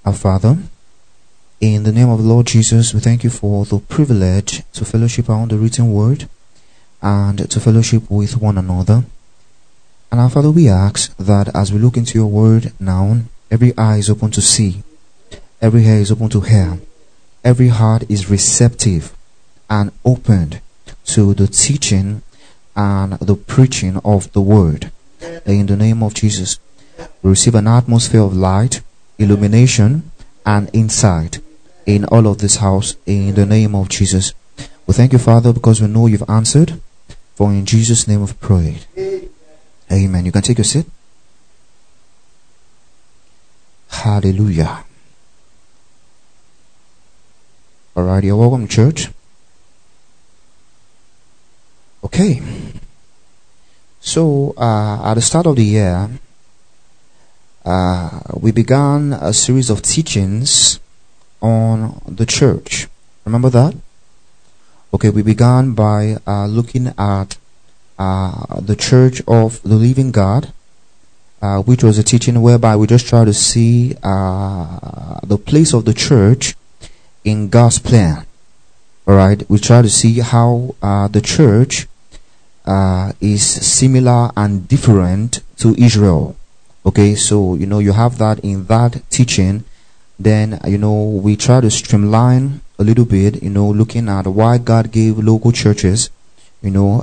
Our Father, in the name of the Lord Jesus, we thank you for the privilege to fellowship around the written word and to fellowship with one another. And our Father, we ask that as we look into your word now, every eye is open to see, every ear is open to hear, every heart is receptive and opened to the teaching and the preaching of the word. In the name of Jesus, we receive an atmosphere of light, illumination, and insight in all of this house in the name of Jesus. We thank you, Father, because we know you've answered. For in Jesus' name we've prayed. Amen. You can take your seat. Hallelujah. Alright, you're welcome, church. Okay. So, at the start of the year, we began a series of teachings on the church. Remember that? Okay, we began by looking at the Church of the Living God, which was a teaching whereby we just try to see the place of the church in God's plan. Alright, we try to see how the church is similar and different to Israel. Okay, so you have that in that teaching. Then we try to streamline a little bit, looking at why God gave local churches, looking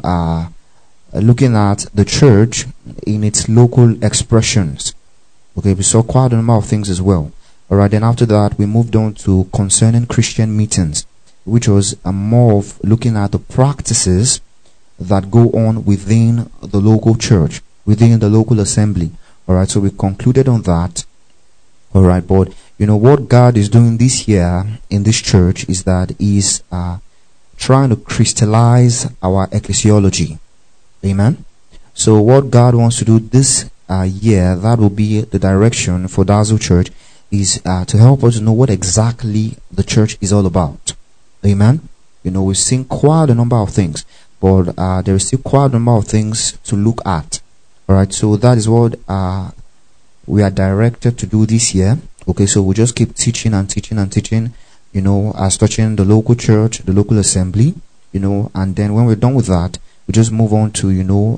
at the church in its local expressions. Okay, we saw quite a number of things as well. Alright, then after that we moved on to concerning Christian meetings, which was more of looking at the practices that go on within the local church, within the local assembly. Alright, so we concluded on that. Alright, but what God is doing this year in this church is that He's trying to crystallize our ecclesiology. Amen. So what God wants to do this year, that will be the direction for Dazzle Church, is to help us know what exactly the church is all about. Amen. We've seen quite a number of things, but there is still quite a number of things to look at. Alright, so that is what we are directed to do this year. Okay, so we'll just keep teaching and teaching and teaching, as touching the local church, the local assembly, and then when we're done with that, we just move on to,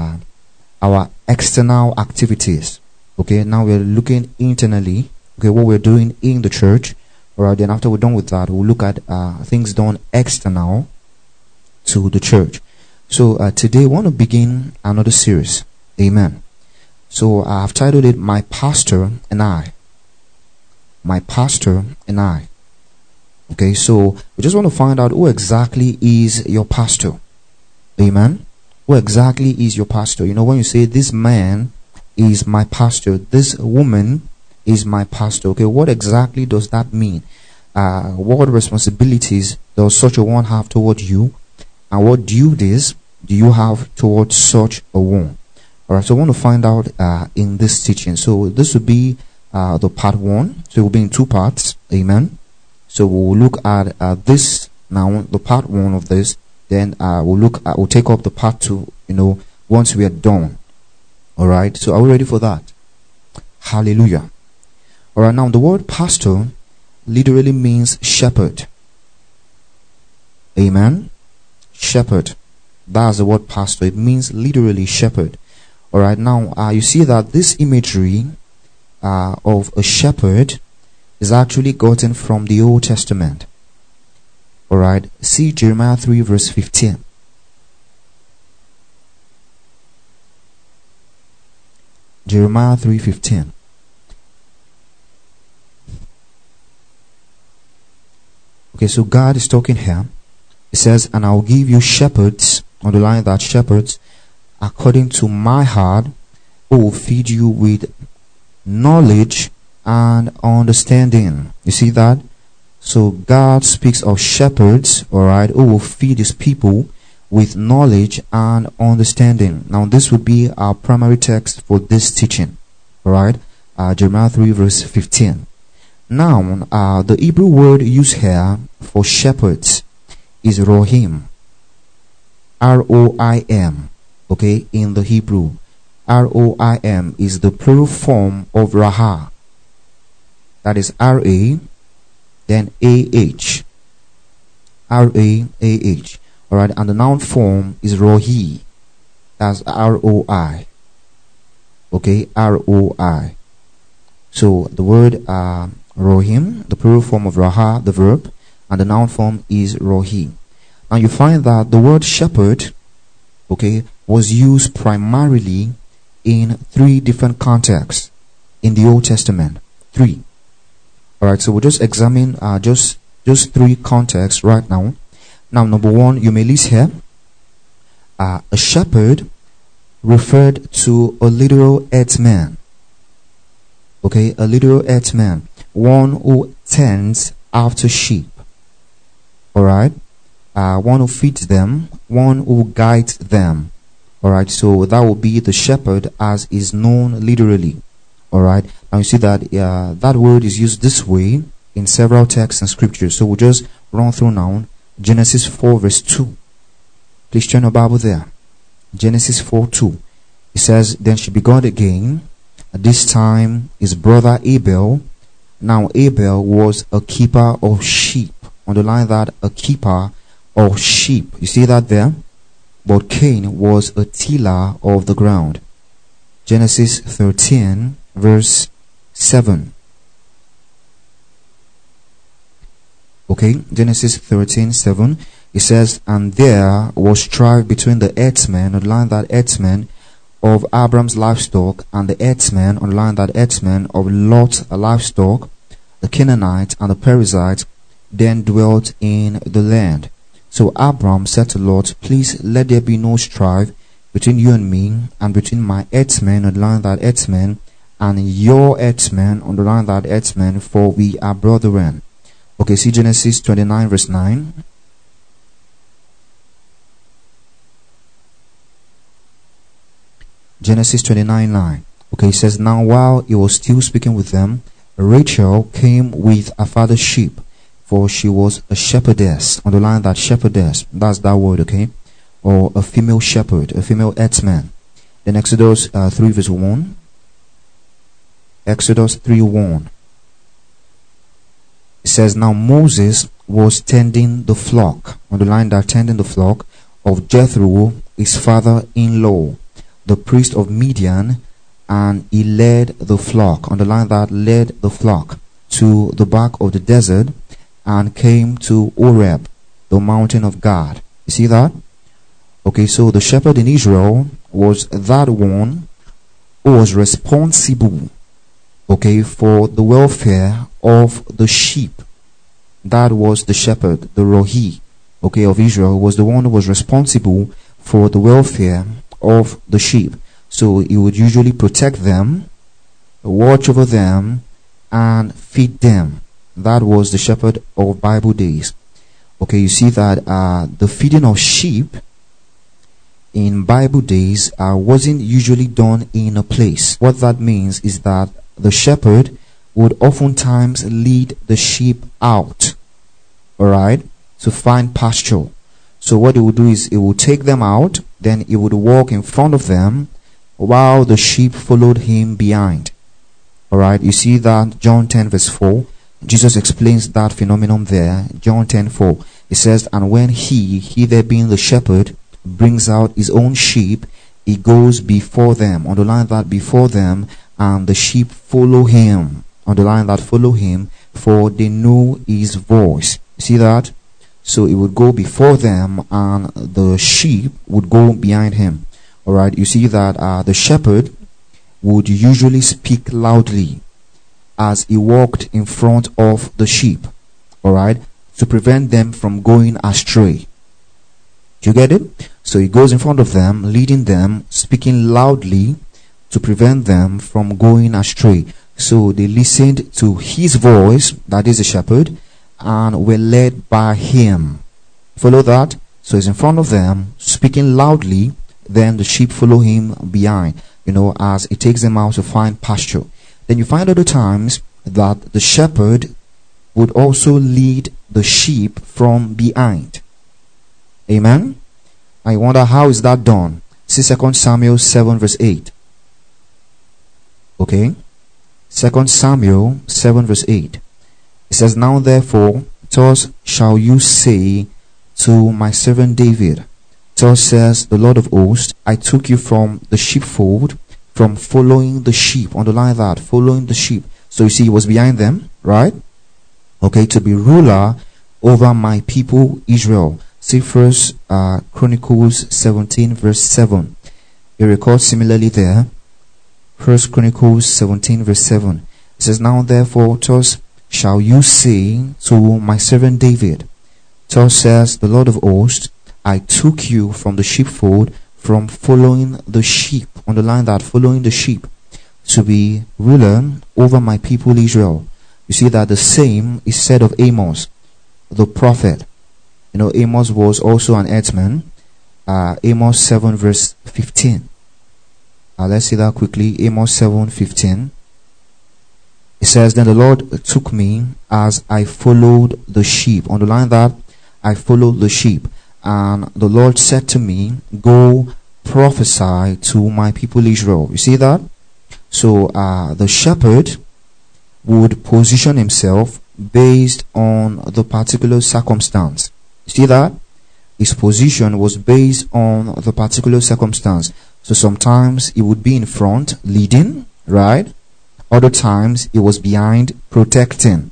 our external activities. Okay, now we're looking internally, okay, what we're doing in the church. Alright, then after we're done with that, we'll look at things done external to the church. So today we want to begin another series. Amen. So I've titled it My Pastor and I. My Pastor and I. Okay, so we just want to find out who exactly is your pastor. Amen. Who exactly is your pastor? When you say this man is my pastor, this woman is my pastor. Okay, what exactly does that mean? What responsibilities does such a one have towards you? And what duties do you have towards such a one? Alright, so I want to find out in this teaching. So this will be the part 1. So it will be in 2 parts. Amen. So we'll look at this now, the part 1 of this. Then we'll take up the part 2, once we are done. Alright, so are we ready for that? Hallelujah. Alright, now the word pastor literally means shepherd. Amen. Shepherd. That's the word pastor. It means literally shepherd. Alright, now you see that this imagery of a shepherd is actually gotten from the Old Testament. Alright, see Jeremiah 3 verse 15. Jeremiah 3:15. Okay, so God is talking here. He says, and I will give you shepherds, underline that, shepherds, according to my heart, who will feed you with knowledge and understanding. You see that? So God speaks of shepherds, alright, who will feed his people with knowledge and understanding. Now this would be our primary text for this teaching. Alright? Jeremiah 3 verse 15. Now, the Hebrew word used here for shepherds is Rohim. R-O-I-M. Okay, in the Hebrew. R-O-I-M is the plural form of Rahah. That is R-A, then A-H. R-A-A-H. Alright, and the noun form is Rohi. That's R-O-I. Okay, R-O-I. So the word Rohim, the plural form of Raha, the verb, and the noun form is Rohi. Now you find that the word shepherd, okay, was used primarily in 3 different contexts in the Old Testament. 3. Alright, so we'll just examine just 3 contexts right now. Now, number 1, you may list here, a shepherd referred to a literal herdsman. Okay, a literal herdsman, one who tends after sheep. Alright, one who feeds them, one who guides them. Alright, so that will be the shepherd as is known literally. Alright, now you see that that word is used this way in several texts and scriptures. So we'll just run through now. Genesis 4 verse 2. Please turn your Bible there. Genesis 4:2. It says, then she begot again, this time his brother Abel. Now Abel was a keeper of sheep. Underline that, a keeper of sheep. You see that there? But Cain was a tiller of the ground. Genesis 13 verse 7. Okay, Genesis 13:7. It says, and there was strife between the herdsmen, underline that, herdsmen of Abram's livestock, and the herdsmen, underline that, herdsmen of Lot's livestock. The Canaanites and the Perizzites then dwelt in the land. So Abram said to Lot, please let there be no strife between you and me, and between my herdsmen, underline that, herdsmen, and your herdsmen, underline that, herdsmen, for we are brethren. Okay, see Genesis 29 verse 9. Genesis 29:9. Okay, it says, now while he was still speaking with them, Rachel came with her father's sheep, for she was a shepherdess. Underline that, shepherdess. That's that word, okay? Or a female shepherd, a female herdsman. Then Exodus 3 verse 1. Exodus 3:1. It says, now Moses was tending the flock. Underline that, tending the flock of Jethro, his father-in-law, the priest of Midian, and he led the flock. Underline that, led the flock to the back of the desert and came to Horeb, the mountain of God. You see that? Okay, so the shepherd in Israel was that one who was responsible, okay, for the welfare of the sheep. That was the shepherd, the Rohi, okay, of Israel, was the one who was responsible for the welfare of the sheep. So he would usually protect them, watch over them, and feed them. That was the shepherd of Bible days. Okay, you see that the feeding of sheep in Bible days wasn't usually done in a place. What that means is that the shepherd would oftentimes lead the sheep out, alright, to find pasture. So what he would do is he would take them out, then he would walk in front of them while the sheep followed him behind. Alright, you see that John 10 verse 4. Jesus explains that phenomenon there. John 10:4. It says, and when he there being the shepherd, brings out his own sheep, he goes before them. Underline that, before them, and the sheep follow him. Underline that, follow him, for they know his voice. You see that? So he would go before them and the sheep would go behind him. Alright, you see that the shepherd would usually speak loudly as he walked in front of the sheep. Alright, to prevent them from going astray. Do you get it? So he goes in front of them, leading them, speaking loudly to prevent them from going astray. So they listened to his voice, that is the shepherd, and were led by him. Follow that? So he's in front of them, speaking loudly, then the sheep follow him behind, as he takes them out to find pasture. Then you find other times that the shepherd would also lead the sheep from behind. Amen? I wonder, how is that done? See 2 Samuel 7 verse 8. Okay? 2 Samuel 7 verse 8. It says, now therefore, thus shall you say to my servant David, thus says the Lord of hosts, I took you from the sheepfold, from following the sheep. Underline that, following the sheep. So you see, he was behind them, right? Okay, to be ruler over my people Israel. See First Chronicles 17 verse 7. You record similarly there. First Chronicles 17 verse 7. It says, now therefore, thus shall you say to my servant David, thus says the Lord of hosts, I took you from the sheepfold, from following the sheep. Underline that, following the sheep, to be ruler over my people Israel. You see that the same is said of Amos, the prophet. You know, Amos was also an herdsman. Amos 7 verse 15. Let's see that quickly. Amos 7:15. It says, then the Lord took me as I followed the sheep. Underline that, I followed the sheep. And the Lord said to me, go prophesy to my people Israel. You see that? So the shepherd would position himself based on the particular circumstance. You see that? His position was based on the particular circumstance. So sometimes he would be in front, leading, right? Other times he was behind, protecting.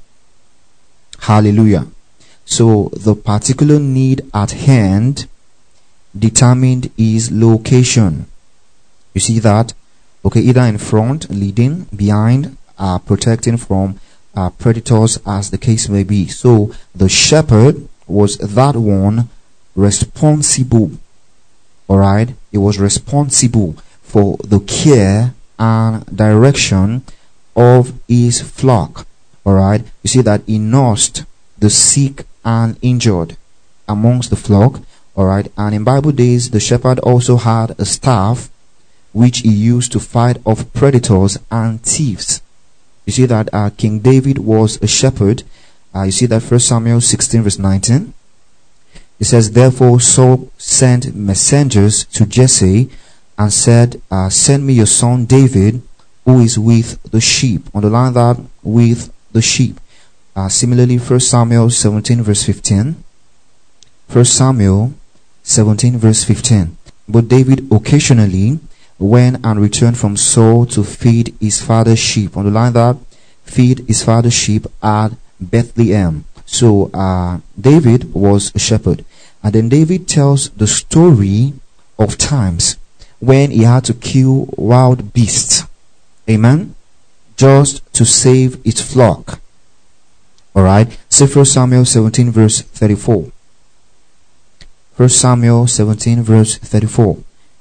Hallelujah. So the particular need at hand determined his location. You see that? Okay, either in front, leading, behind, protecting from predators, as the case may be. So the shepherd was that one responsible. Alright? He was responsible for the care and direction of his flock. Alright? You see that he nursed the sick and injured amongst the flock. Alright? And in Bible days, the shepherd also had a staff which he used to fight off predators and thieves. You see that King David was a shepherd. You see that 1 Samuel 16 verse 19. It says, therefore Saul sent messengers to Jesse and said, send me your son David, who is with the sheep. Underline that, with the sheep. Similarly, 1 Samuel 17 verse 15. 1 Samuel 17 verse 15. But David occasionally went and returned from Saul to feed his father's sheep. Underline that, feed his father's sheep at Bethlehem. So David was a shepherd. And then David tells the story of times when he had to kill wild beasts. Amen. Just to save his flock. Alright. Say 1 Samuel 17 verse 34. 1 Samuel 17 verse 34.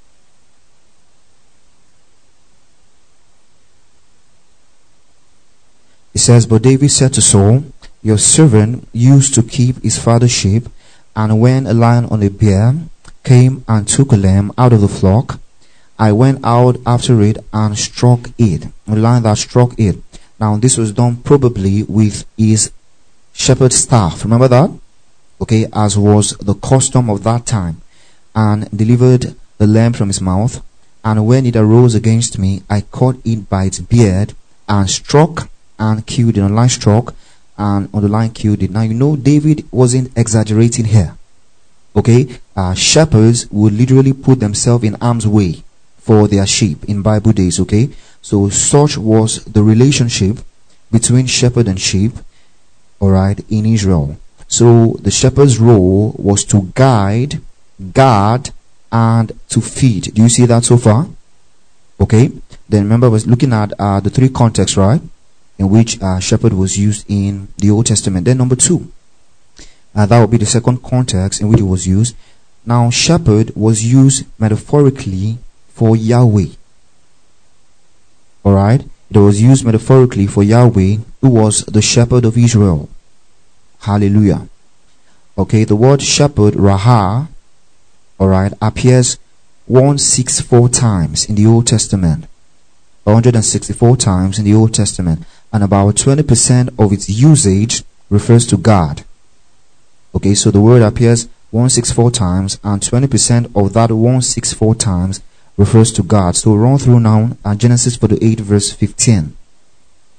It says, but David said to Saul, your servant used to keep his father's sheep, and when a lion or a bear came and took a lamb out of the flock, I went out after it and struck it. A lion that struck it. Now this was done probably with his shepherd's staff. Remember that? Okay, as was the custom of that time. And delivered the lamb from his mouth. And when it arose against me, I caught it by its beard and struck and killed it. On the line struck and on the line killed it. Now you know David wasn't exaggerating here. Okay, shepherds would literally put themselves in harm's way for their sheep in Bible days. Okay, so such was the relationship between shepherd and sheep. Alright, in Israel. So the shepherd's role was to guide, guard, and to feed. Do you see that so far? Okay, then remember we're looking at the three contexts, right, in which shepherd was used in the Old Testament. Then number two, that would be the second context in which it was used. Now shepherd was used metaphorically for Yahweh. Alright, it was used metaphorically for Yahweh, who was the shepherd of Israel. Hallelujah. Okay, the word shepherd, Rahah, alright, appears 164 times in the Old Testament. 164 times in the Old Testament. And about 20% of its usage refers to God. Okay, so the word appears 164 times, and 20% of that 164 times refers to God. So we'll run through now Genesis 48 verse 15.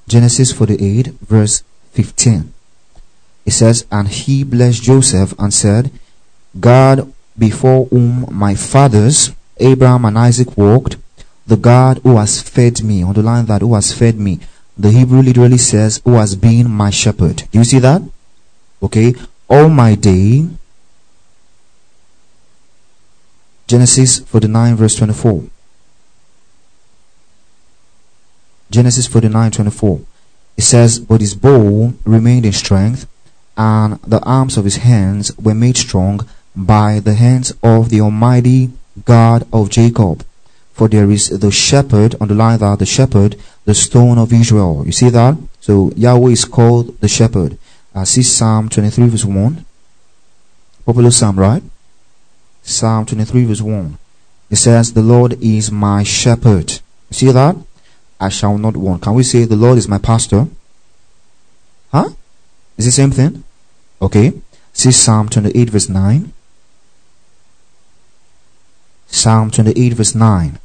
Genesis 48 verse 15. It says, and he blessed Joseph and said, God before whom my fathers Abraham and Isaac walked, the God who has fed me. Underline that, who has fed me. The Hebrew literally says, who has been my shepherd. Do you see that? Okay. All my day. Genesis 49 verse 24. Genesis 49:24. It says, but his bow remained in strength, and the arms of his hands were made strong by the hands of the Almighty God of Jacob. For there is the shepherd, underline that, the shepherd, the stone of Israel. You see that? So Yahweh is called the shepherd. See Psalm 23 verse 1. Popular Psalm, right? Psalm 23 verse 1. It says, the Lord is my shepherd. You see that? I shall not want. Can we say the Lord is my pastor? Huh? Is it the same thing? Okay. See Psalm 28 verse 9. Psalm 28 verse 9.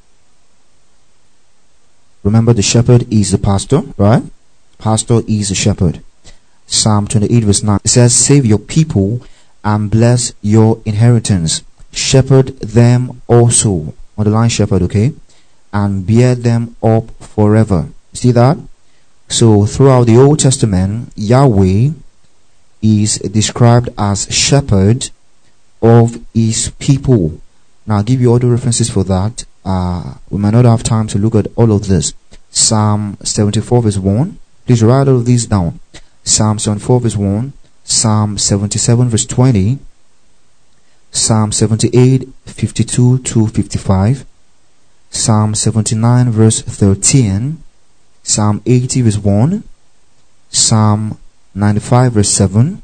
Remember, the shepherd is the pastor, right? Pastor is the shepherd. Psalm 28 verse 9. It says, save your people and bless your inheritance. Shepherd them also. Underline shepherd, okay? And bear them up forever. See that? So throughout the Old Testament, Yahweh is described as shepherd of his people. Now I'll give you all the references for that. We might not have time to look at all of this. Psalm 74 verse 1. Please write all of these down. Psalm 74 verse 1. Psalm 77 verse 20. Psalm 78 52 to 55. Psalm 79 verse 13, Psalm 80 verse 1, Psalm 95 verse 7,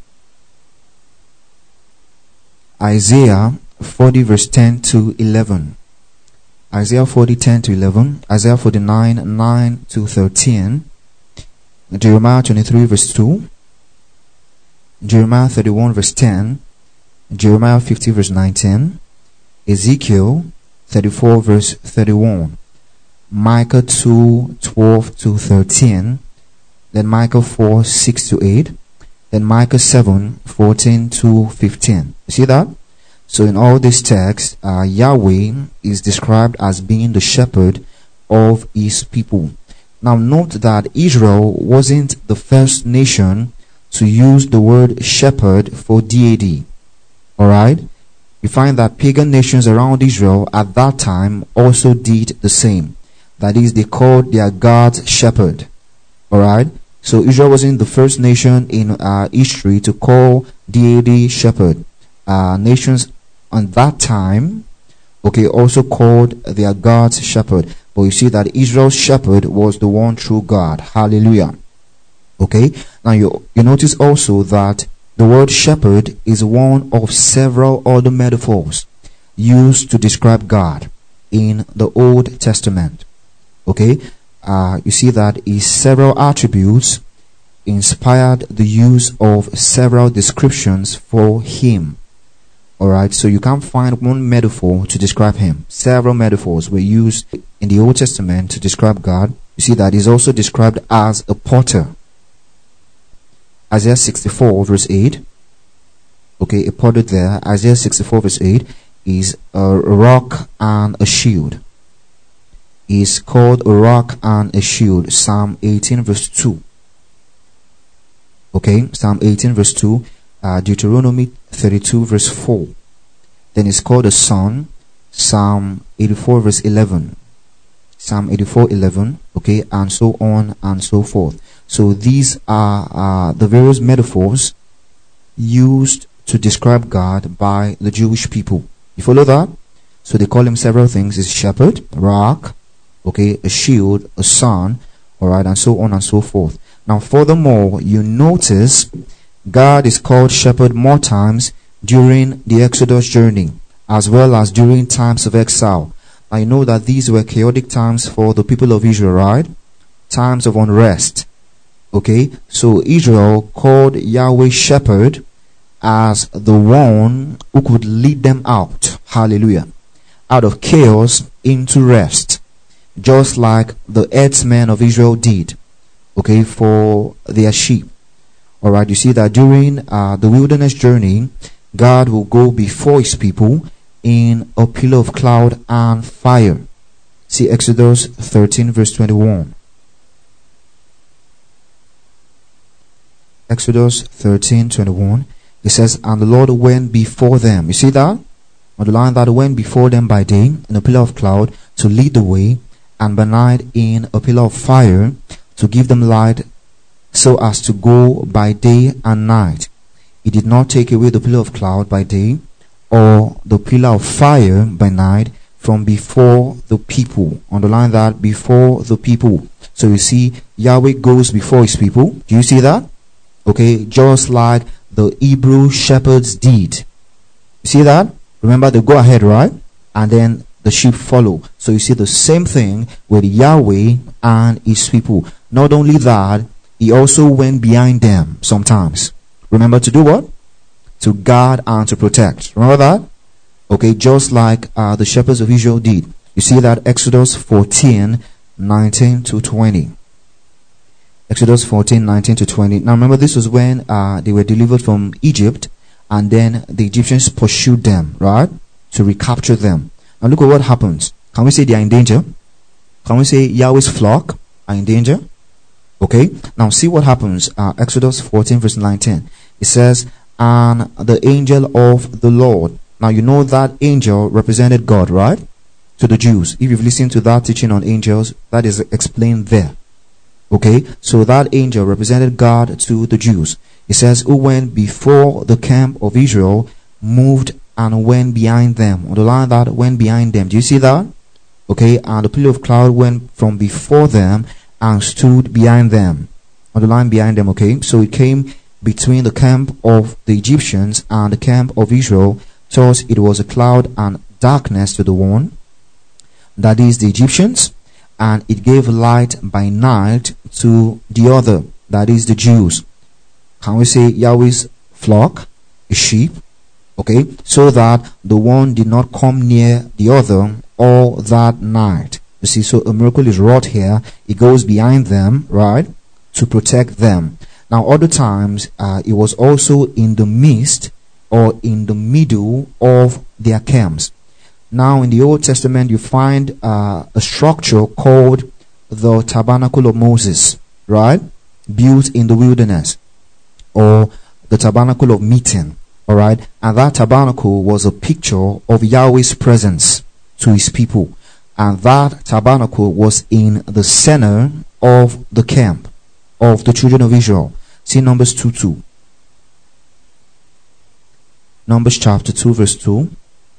Isaiah 40 verse 10 to 11, Isaiah 40 10 to 11, Isaiah 49 9 to 13, Jeremiah 23 verse 2, Jeremiah 31 verse 10, Jeremiah 50 verse 19, Ezekiel 34 verse 31, Micah 2 12 to 13, then Micah 4 6 to 8, then Micah 7 14 to 15. You see that? So in all these texts, Yahweh is described as being the shepherd of his people. Now note that Israel wasn't the first nation to use the word shepherd for deity. Alright? You find that pagan nations around Israel at that time also did the same. That is, they called their gods shepherd. Alright? So Israel wasn't the first nation in history to call deity shepherd. Nations on that time, okay, also called their gods shepherd. But you see that Israel's shepherd was the one true God. Hallelujah. Okay? Now you notice also that the word shepherd is one of several other metaphors used to describe God in the Old Testament. Okay? You see that his several attributes inspired the use of several descriptions for him. Alright, so you can't find one metaphor to describe him. Several metaphors were used in the Old Testament to describe God. You see that he's also described as a potter. Isaiah 64 verse 8. Okay, a potter there. Isaiah 64 verse 8 is a rock and a shield. Is called a rock and a shield. Psalm 18 verse 2. Okay, Psalm 18 verse 2. Deuteronomy 32 verse 4. Then it's called a son. Psalm 84 verse 11. Psalm 84:11. Okay, and so on and so forth. So these are the various metaphors used to describe God by the Jewish people. You follow that? So they call him several things. It's shepherd, rock, okay, a shield, a son, alright, and so on and so forth. Now furthermore, you notice God is called shepherd more times during the Exodus journey, as well as during times of exile. I know that these were chaotic times for the people of Israel, right? Times of unrest. Okay, so Israel called Yahweh shepherd as the one who could lead them out, hallelujah, out of chaos into rest, just like the herdsmen of Israel did. okay, for their sheep. All right, you see that during the wilderness journey, God will go before his people in a pillar of cloud and fire. See Exodus 13 verse 21. Exodus 13:21. It says, and the Lord went before them. You see that? On the line, that went before them by day in a pillar of cloud to lead the way, and by night in a pillar of fire to give them light, so as to go by day and night. He did not take away the pillar of cloud by day or the pillar of fire by night from before the people. Underline that, before the people. So you see, Yahweh goes before his people. Do you see that? Okay, just like the Hebrew shepherds did. You see that? Remember, they go ahead, right? And then the sheep follow. So you see the same thing with Yahweh and his people. Not only that, he also went behind them sometimes. Remember to do what? To guard and to protect. Remember that? Okay, just like the shepherds of Israel did. You see that Exodus 14:19 to 20. Exodus 14:19 to 20. Now remember, this was when they were delivered from Egypt, and then the Egyptians pursued them, right? To recapture them. Now look at what happens. Can we say they are in danger? Can we say Yahweh's flock are in danger? Okay. Now see what happens. Exodus 14 verse 19. It says, and the angel of the Lord. Now you know that angel represented God, right? To the Jews. If you've listened to that teaching on angels, that is explained there. Okay, so that angel represented God to the Jews. It says, who went before the camp of Israel, moved and went behind them. On the line, that went behind them. Do you see that? Okay, and the pillar of cloud went from before them and stood behind them. On the line, behind them. Okay, so it came between the camp of the Egyptians and the camp of Israel. Thus it was a cloud and darkness to the one, that is the Egyptians, and it gave light by night to the other, that is the Jews. Can we say Yahweh's flock, a sheep? Okay, so that the one did not come near the other all that night. You see, so a miracle is wrought here. It goes behind them, right, to protect them. Now other times it was also in the midst or in the middle of their camps. Now in the Old Testament you find a structure called the Tabernacle of Moses, right? Built in the wilderness, or the Tabernacle of Meeting, alright? And that tabernacle was a picture of Yahweh's presence to his people. And that tabernacle was in the center of the camp of the children of Israel. See Numbers 2:2. Numbers chapter 2 verse 2.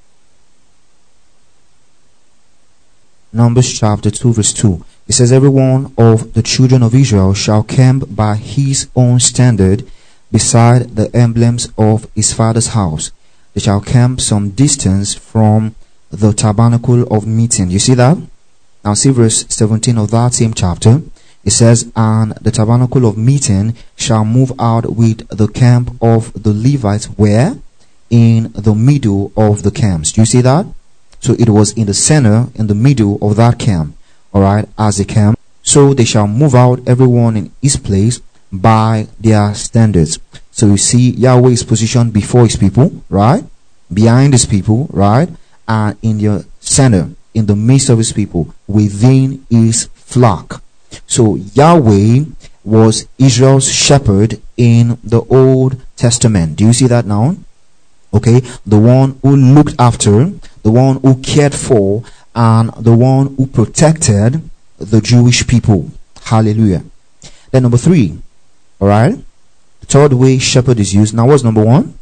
Numbers chapter 2 verse 2. It says, every one of the children of Israel shall camp by his own standard beside the emblems of his father's house. They shall camp some distance from the tabernacle of meeting. You see that? Now see verse 17 of that same chapter. It says, and the tabernacle of meeting shall move out with the camp of the Levites, where? In the middle of the camps. Do you see that? So it was in the center, in the middle of that camp, alright, as a camp. So they shall move out, everyone in his place, by their standards. So you see, Yahweh is positioned before his people, right? Behind his people, right? And in the center, in the midst of his people, within his flock. So Yahweh was Israel's shepherd in the Old Testament. Do you see that now? Okay, the one who looked after, the one who cared for, and the one who protected the Jewish people. Hallelujah. Then number 3, alright, the third way shepherd is used. Now what's number 1?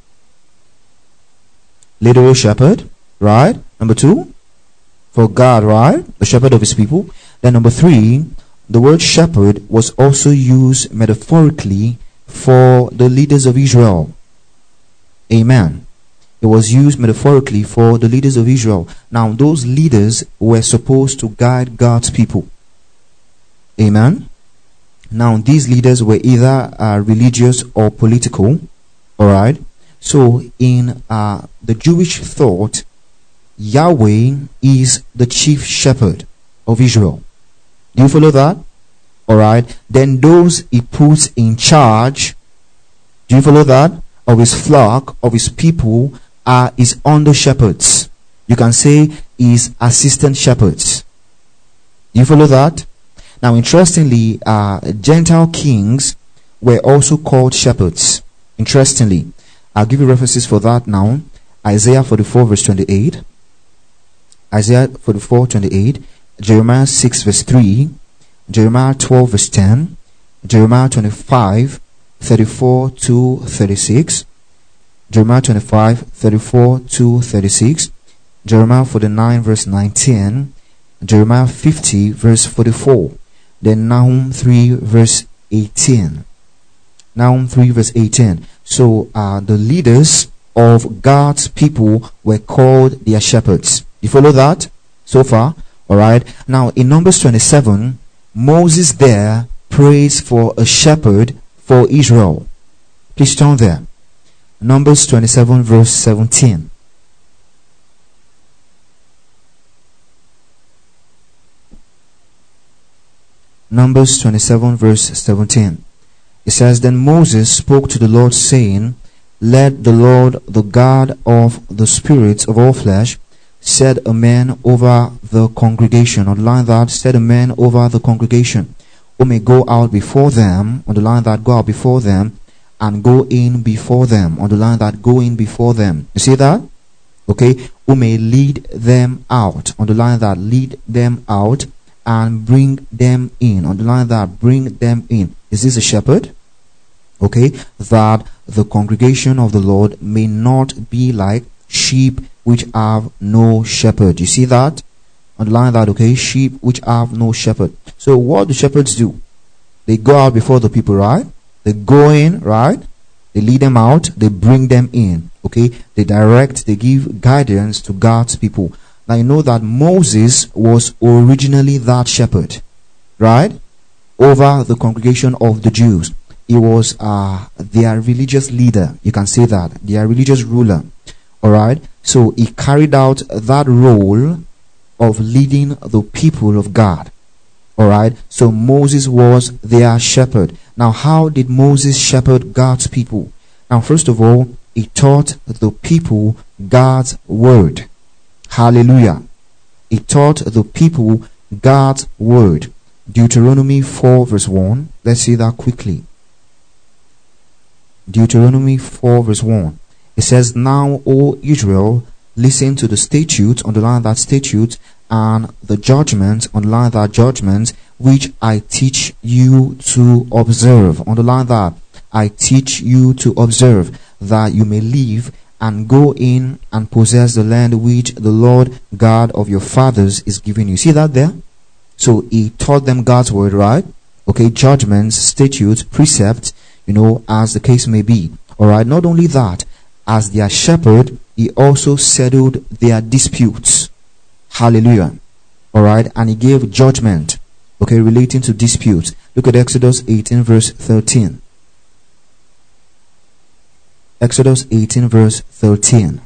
Literal shepherd, right? Number 2, for God, right? The shepherd of his people. Then number 3, the word shepherd was also used metaphorically for the leaders of Israel. Amen. It was used metaphorically for the leaders of Israel. Now, those leaders were supposed to guide God's people. Amen. Now, these leaders were either religious or political. Alright. So, in the Jewish thought, Yahweh is the chief shepherd of Israel. Do you follow that? Alright, then those he puts in charge, do you follow that? Of his flock, of his people, are his under shepherds. You can say his assistant shepherds. Do you follow that? Now, interestingly, Gentile kings were also called shepherds. Interestingly, I'll give you references for that now. Isaiah 44 verse 28, Isaiah 44 28, Jeremiah 6 verse 3, Jeremiah 12 verse 10, Jeremiah 25 34 to 36, Jeremiah 25 34 to 36, Jeremiah 49 verse 19, Jeremiah 50 verse 44, then Nahum 3 verse 18. Nahum 3 verse 18. So the leaders of God's people were called their shepherds. You follow that so far? Alright. Now in Numbers 27, Moses there prays for a shepherd for Israel. Please turn there. Numbers 27 verse 17. Numbers 27 verse 17. It says, Then Moses spoke to the Lord, saying, Let the Lord, the God of the spirits of all flesh, set a man over the congregation. Underline that, set a man over the congregation, who may go out before them. Underline that, go out before them, and go in before them. Underline that, go in before them. You see that? Okay, who may lead them out. Underline that, lead them out, and bring them in. Underline that, bring them in. Is this a shepherd? Okay, that the congregation of the Lord may not be like sheep which have no shepherd. You see that? Underline that, okay? Sheep which have no shepherd. So what do shepherds do? They go out before the people, right? They go in, right? They lead them out. They bring them in, okay? They direct, they give guidance to God's people. Now you know that Moses was originally that shepherd, right? Over the congregation of the Jews. He was their religious leader. You can say that. Their religious ruler. Alright? So he carried out that role of leading the people of God. Alright? So Moses was their shepherd. Now how did Moses shepherd God's people? Now first of all, he taught the people God's word. Hallelujah. He taught the people God's word. Deuteronomy 4 verse 1. Let's see that quickly. Deuteronomy 4 verse 1. It says, Now, O Israel, listen to the statutes, underline that statutes, and the judgments, underline that judgments, which I teach you to observe. Underline that. I teach you to observe, that you may live and go in and possess the land which the Lord God of your fathers is giving you. See that there? So he taught them God's word, right? Okay, judgments, statutes, precepts, as the case may be. Alright, not only that, as their shepherd, he also settled their disputes. Hallelujah. Alright, and he gave judgment, okay, relating to disputes. Look at Exodus 18 verse 13. Exodus 18 verse 13.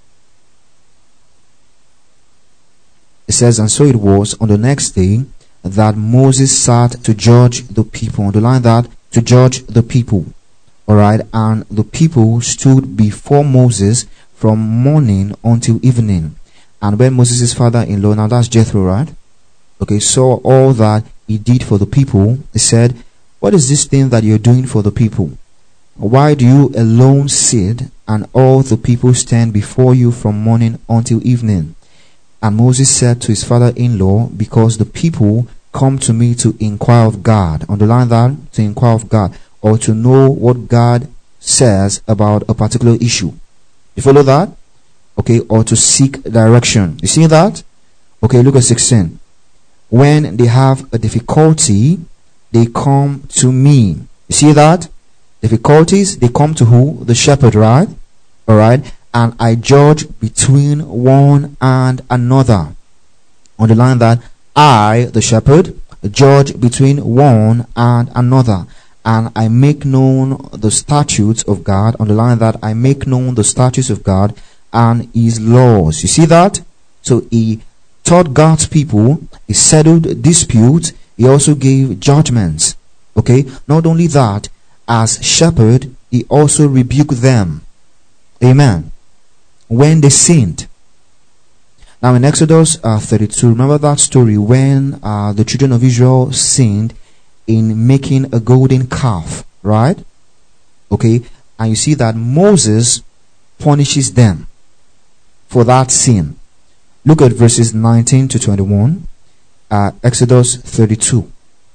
It says, And so it was on the next day that Moses sat to judge the people. Underline that, to judge the people. Alright, and the people stood before Moses from morning until evening. And when Moses' father-in-law, now that's Jethro, right? Okay, saw all that he did for the people, he said, What is this thing that you're doing for the people? Why do you alone sit, and all the people stand before you from morning until evening? And Moses said to his father-in-law, Because the people come to me to inquire of God. Underline that, to inquire of God, or to know what God says about a particular issue. You follow that? Okay, or to seek direction. You see that? Okay, look at 16. When they have a difficulty, they come to me. You see that? Difficulties, they come to who? The shepherd, right? Alright, and I judge between one and another. Underline that. I, the shepherd, judge between one and another, and I make known the statutes of God. Underline that. I make known the statutes of God and his laws. You see that? So he taught God's people, he settled disputes, he also gave judgments. Okay, not only that, as shepherd, he also rebuked them. Amen. When they sinned. Now in Exodus 32, remember that story when the children of Israel sinned in making a golden calf, right? Okay, and you see that Moses punishes them for that sin. Look at verses 19 to 21, Exodus 32.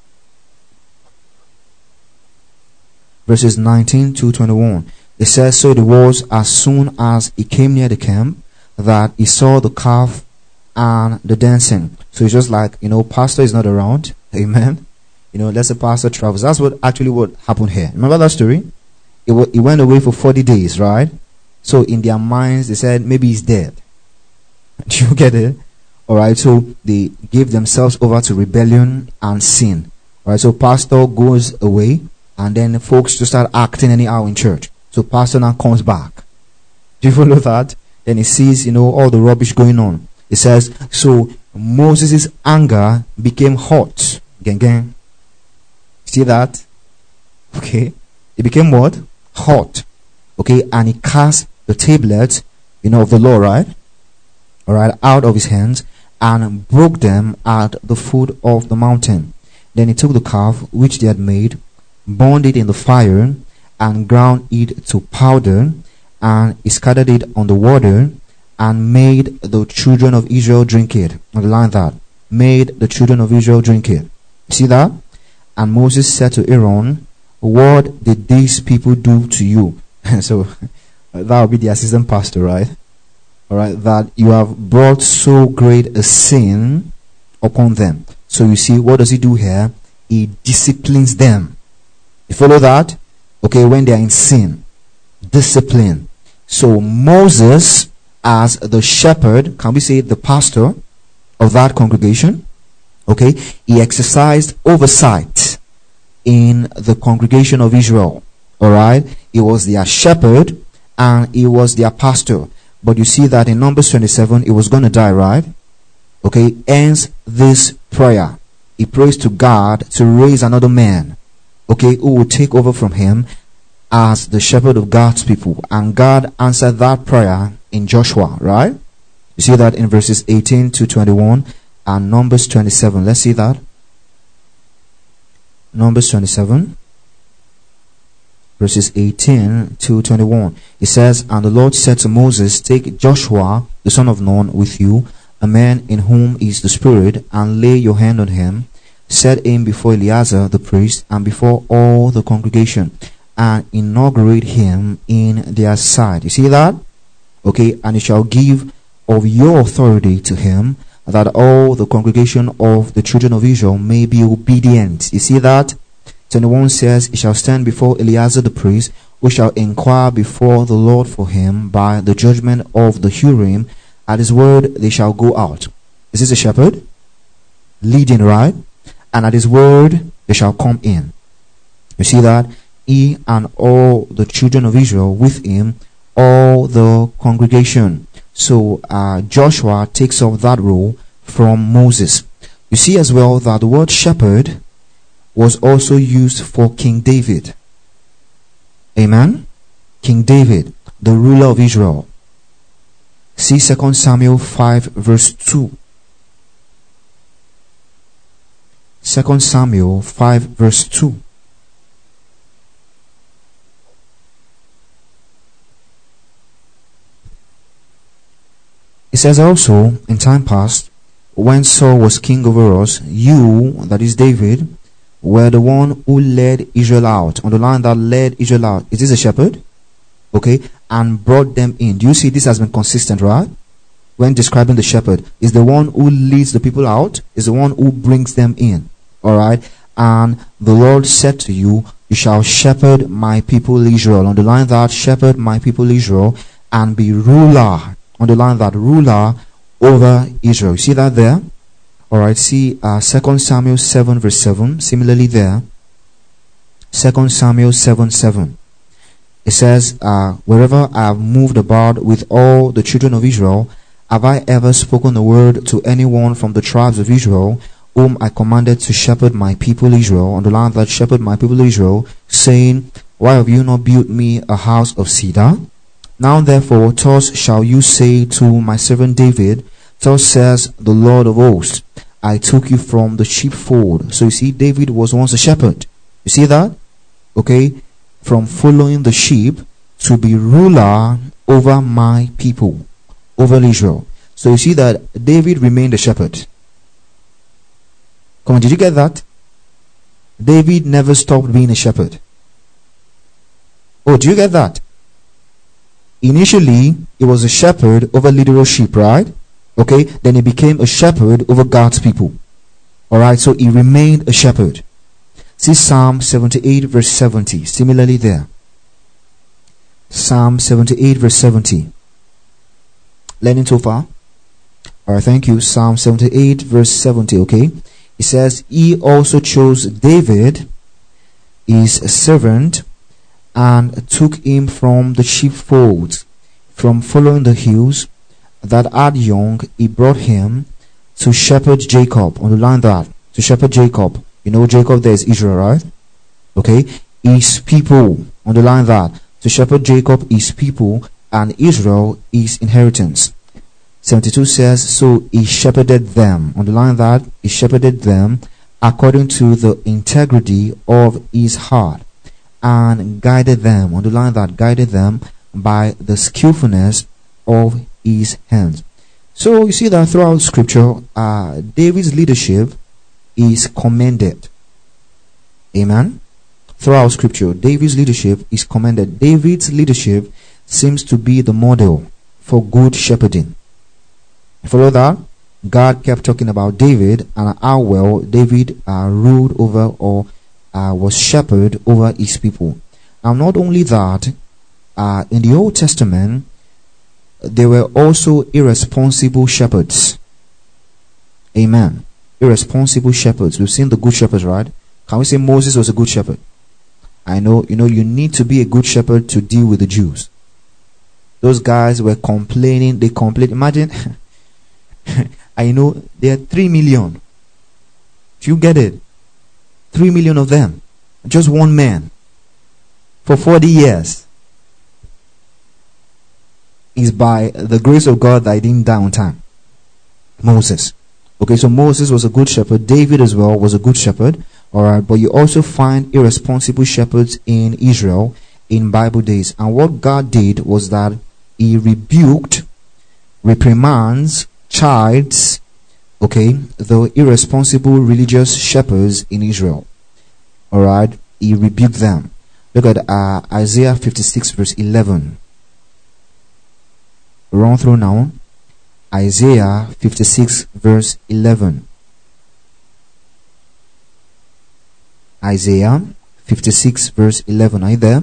Verses 19 to 21. It says, so it was as soon as he came near the camp that he saw the calf and the dancing. So it's just like, pastor is not around. Amen. Let's say pastor travels. That's what happened here. Remember that story? He went away for 40 days, right? So in their minds, they said, maybe he's dead. Do you get it? Alright, so they gave themselves over to rebellion and sin. Alright, so pastor goes away, and then folks just start acting anyhow in church. So pastor now comes back. Do you follow that? Then he sees, all the rubbish going on. It says, so Moses' anger became hot. Gang, gang. See that? Okay. It became what? Hot. Okay, and he cast the tablets, of the law, right? Alright, out of his hands, and broke them at the foot of the mountain. Then he took the calf which they had made, burned it in the fire, and ground it to powder, and he scattered it on the water, and made the children of Israel drink it. Underline that. Made the children of Israel drink it. See that? And Moses said to Aaron, what did these people do to you? So that will be the assistant pastor, right? Alright, that you have brought so great a sin upon them. So you see, what does he do here? He disciplines them. You follow that? Okay, when they are in sin. Discipline. So Moses, as the shepherd, can we say the pastor of that congregation? Okay, he exercised oversight in the congregation of Israel. Alright, he was their shepherd and he was their pastor. But you see that in Numbers 27, he was going to die, right? Okay, ends this prayer. He prays to God to raise another man, okay, who will take over from him as the shepherd of God's people. And God answered that prayer in Joshua, right? You see that in verses 18 to 21 and Numbers 27. Let's see that. Numbers 27. Verses 18 to 21. It says, and the Lord said to Moses, take Joshua, the son of Nun, with you, a man in whom is the Spirit, and lay your hand on him. Set him before Eleazar the priest, and before all the congregation, and inaugurate him in their sight. You see that? Okay, and you shall give of your authority to him, that all the congregation of the children of Israel may be obedient. You see that? 21 says, he shall stand before Eleazar the priest, who shall inquire before the Lord for him by the judgment of the Urim. At his word they shall go out. Is this a shepherd? Leading, right? And at his word they shall come in. You see that? He and all the children of Israel with him, all the congregation. So Joshua takes up that role from Moses. You see as well that the word shepherd was also used for King David. Amen? King David, the ruler of Israel. See 2 Samuel 5 verse 2. 2 Samuel 5 verse 2. It says also, in time past, when Saul was king over us, you, that is David, were the one who led Israel out. Underline that, led Israel out. Is this a shepherd? Okay. And brought them in. Do you see this has been consistent, right? When describing the shepherd, is the one who leads the people out, is the one who brings them in. Alright. And the Lord said to you, you shall shepherd my people Israel. Underline that, shepherd my people Israel, and be ruler. Underline that, ruler over Israel. You see that there? Alright, see 2 Samuel 7 verse 7. Similarly there, 2 Samuel 7 7. It says, wherever I have moved about with all the children of Israel, have I ever spoken a word to anyone from the tribes of Israel, whom I commanded to shepherd my people Israel, underline that, shepherd my people Israel, saying, why have you not built me a house of cedar? Now therefore, thus shall you say to my servant David, thus says the Lord of hosts, I took you from the sheepfold. So you see, David was once a shepherd. You see that? Okay? From following the sheep to be ruler over my people, over Israel. So you see that David remained a shepherd. Come on, did you get that? David never stopped being a shepherd. Oh, do you get that? Initially, he was a shepherd over literal sheep, right? Okay, then he became a shepherd over God's people. Alright, so he remained a shepherd. See Psalm 78 verse 70. Similarly there. Psalm 78 verse 70. Learning so far? Alright, thank you. Psalm 78 verse 70, okay? It says, he also chose David, his servant, and took him from the sheepfolds, from following the hills that had young. He brought him to shepherd Jacob. Underline that. To shepherd Jacob. You know Jacob there is Israel, right? Okay. His people. Underline that. To shepherd Jacob, his people, and Israel, his inheritance. 72 says, so he shepherded them. Underline that. He shepherded them according to the integrity of his heart, and guided them, underline that, guided them by the skillfulness of his hands. So you see that throughout scripture, David's leadership is commended. Amen. Throughout scripture, David's leadership is commended. David's leadership seems to be the model for good shepherding. Follow that? God kept talking about David and how well David ruled over or was shepherd over his people. Now, not only that, in the Old Testament, there were also irresponsible shepherds. Amen. Irresponsible shepherds. We've seen the good shepherds, right? Can we say Moses was a good shepherd? I know, you need to be a good shepherd to deal with the Jews. Those guys were complaining. They complained. Imagine, I know there are 3 million. Do you get it? 3 million of them. Just one man. For 40 years. It's by the grace of God that I didn't die on time. Moses. Okay, so Moses was a good shepherd. David as well was a good shepherd. Alright, but you also find irresponsible shepherds in Israel in Bible days. And what God did was that he rebuked, reprimands, chides, okay, the irresponsible religious shepherds in Israel. Alright, he rebuked them. Look at Isaiah 56 verse 11. Run through now. Isaiah 56 verse 11. Isaiah 56 verse 11. Are you there?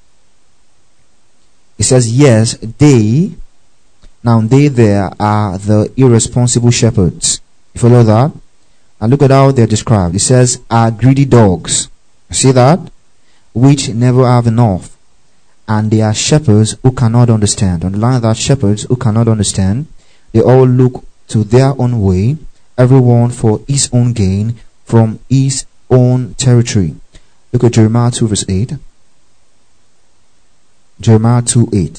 It says, yes, they there are the irresponsible shepherds. You follow that? And look at how they're described. It says, are greedy dogs. See that? Which never have enough. And they are shepherds who cannot understand. Underline that, shepherds who cannot understand. They all look to their own way, everyone for his own gain, from his own territory. Look at Jeremiah 2 verse 8. Jeremiah 2 8.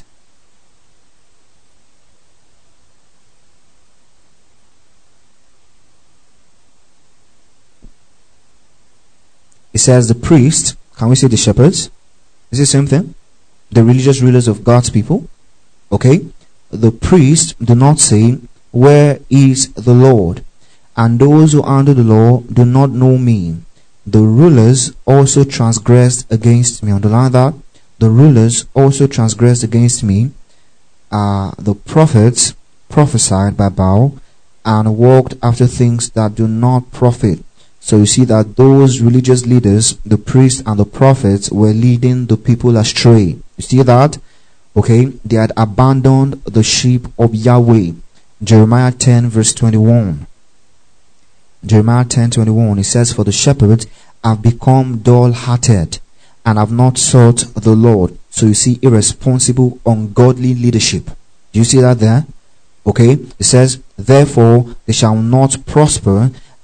It says the priest, can we say the shepherds? Is it the same thing? The religious rulers of God's people. Okay? The priest do not say, where is the Lord? And those who are under the law do not know me. The rulers also transgressed against me. Underline that. The rulers also transgressed against me. The prophets prophesied by Baal and walked after things that do not profit. So you see that those religious leaders, the priests and the prophets, were leading the people astray. You see that? Okay, they had abandoned the sheep of Yahweh. Jeremiah 10 verse 21. Jeremiah 10:21. It says, for the shepherds have become dull-hearted and have not sought the Lord. So you see irresponsible, ungodly leadership. Do you see that there? Okay, it says, therefore they shall not prosper,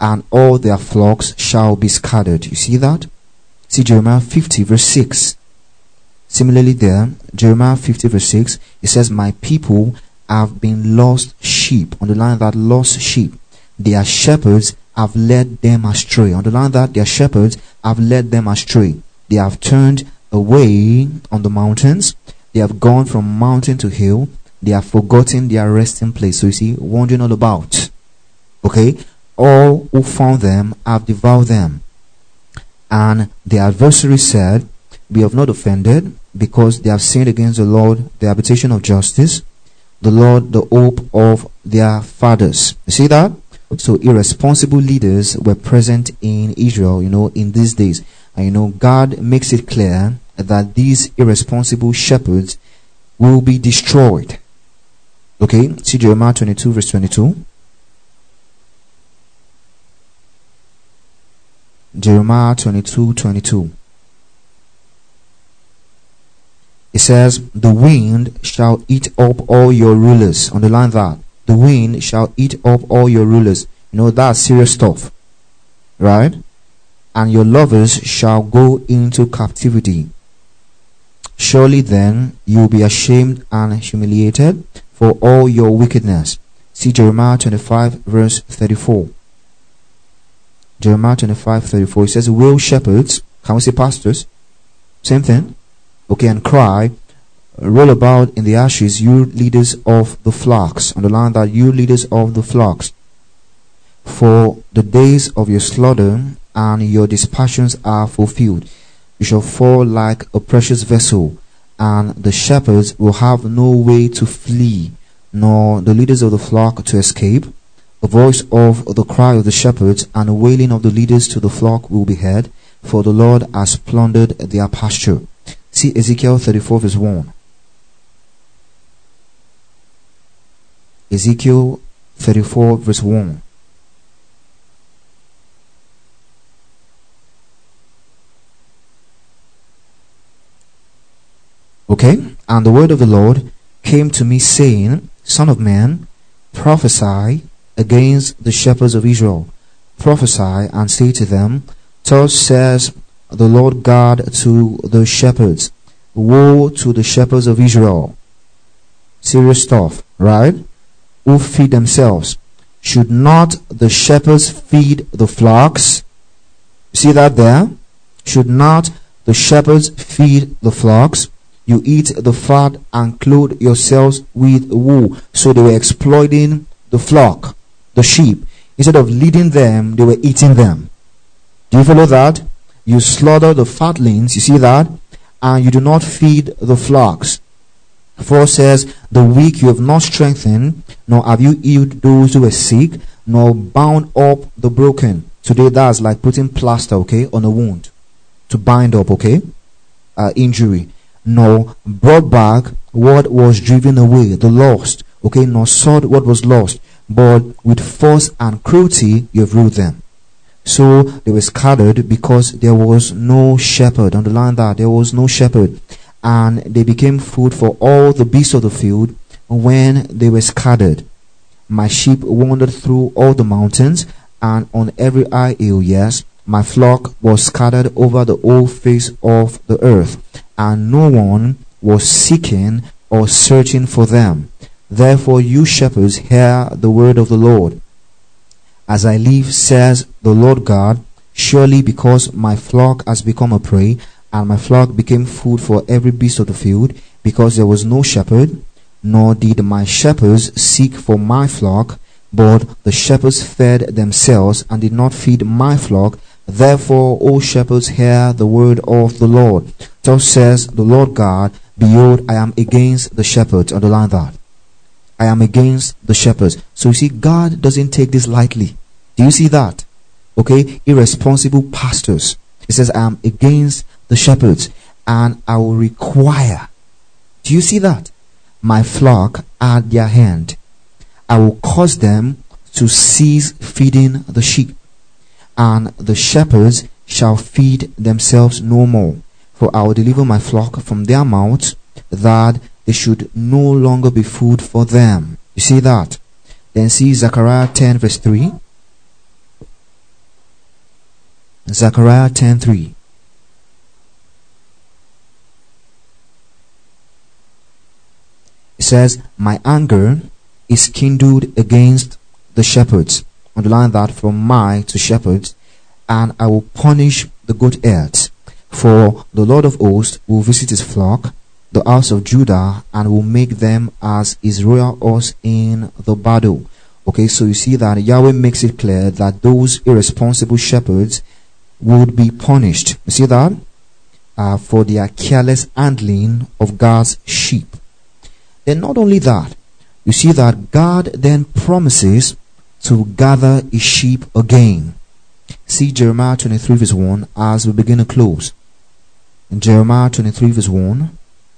and all their flocks shall be scattered. You see that? See Jeremiah 50 verse 6. Similarly there, Jeremiah 50 verse 6, it says, my people have been lost sheep. Underline that, lost sheep. Their shepherds have led them astray. Underline that, their shepherds have led them astray. They have turned away on the mountains. They have gone from mountain to hill. They have forgotten their resting place. So you see, wandering all about. Okay? All who found them have devoured them. And the adversary said, we have not offended, because they have sinned against the Lord, the habitation of justice, the Lord, the hope of their fathers. You see that? So irresponsible leaders were present in Israel, in these days. And God makes it clear that these irresponsible shepherds will be destroyed. Okay, see Jeremiah 22 verse 22. Jeremiah 22:22. It says, the wind shall eat up all your rulers. Underline that. The wind shall eat up all your rulers. That's serious stuff. Right? And your lovers shall go into captivity. Surely then you will be ashamed and humiliated for all your wickedness. See Jeremiah 25 verse 34. Jeremiah 25:34. It says, wail shepherds. Can we say pastors? Same thing. Okay, and cry, roll about in the ashes, you leaders of the flocks. Underline that, you leaders of the flocks. For the days of your slaughter and your dispassions are fulfilled. You shall fall like a precious vessel, and the shepherds will have no way to flee, nor the leaders of the flock to escape. The voice of the cry of the shepherds and the wailing of the leaders to the flock will be heard, for the Lord has plundered their pasture. See Ezekiel 34 verse 1. Ezekiel 34 verse 1. Okay, and the word of the Lord came to me, saying, Son of man, prophesy against the shepherds of Israel. Prophesy and say to them, thus says the Lord God to the shepherds, woe to the shepherds of Israel. Serious stuff, right? Who feed themselves. Should not the shepherds feed the flocks? See that there? Should not the shepherds feed the flocks? You eat the fat and clothe yourselves with wool. So they were exploiting the flock, the sheep. Instead of leading them, they were eating them. Do you follow that? You slaughter the fatlings, you see that? And you do not feed the flocks. 4 says, the weak you have not strengthened, nor have you healed those who are sick, nor bound up the broken. Today that's like putting plaster, okay, on a wound. To bind up, okay, injury. Nor brought back what was driven away, the lost, okay, nor sought what was lost, but with force and cruelty you have ruled them. So they were scattered because there was no shepherd. Underline that, there was no shepherd. And they became food for all the beasts of the field when they were scattered. My sheep wandered through all the mountains and on every high hill, yes. My flock was scattered over the whole face of the earth, and no one was seeking or searching for them. Therefore you shepherds hear the word of the Lord. As I live, says the Lord God, surely because my flock has become a prey, and my flock became food for every beast of the field, because there was no shepherd, nor did my shepherds seek for my flock, but the shepherds fed themselves and did not feed my flock. Therefore, O shepherds, hear the word of the Lord. Thus says the Lord God, behold, I am against the shepherds. Underline that. I am against the shepherds. So you see, God doesn't take this lightly. Do you see that? Okay, irresponsible pastors. He says, I am against the shepherds, and I will require. Do you see that? My flock at their hand. I will cause them to cease feeding the sheep, and the shepherds shall feed themselves no more. For I will deliver my flock from their mouths, that they should no longer be food for them. You see that? Then see Zechariah 10 verse 3. Zechariah 10:3. It says, my anger is kindled against the shepherds. Underline that, from my to shepherds, and I will punish the goatheads. For the Lord of hosts will visit his flock, the house of Judah, and will make them as his royal horse in the battle. Okay, so you see that Yahweh makes it clear that those irresponsible shepherds would be punished. You see that? For their careless handling of God's sheep. Then not only that, you see that God then promises to gather his sheep again. See Jeremiah 23 verse 1 as we begin to close. In Jeremiah 23 verse 1.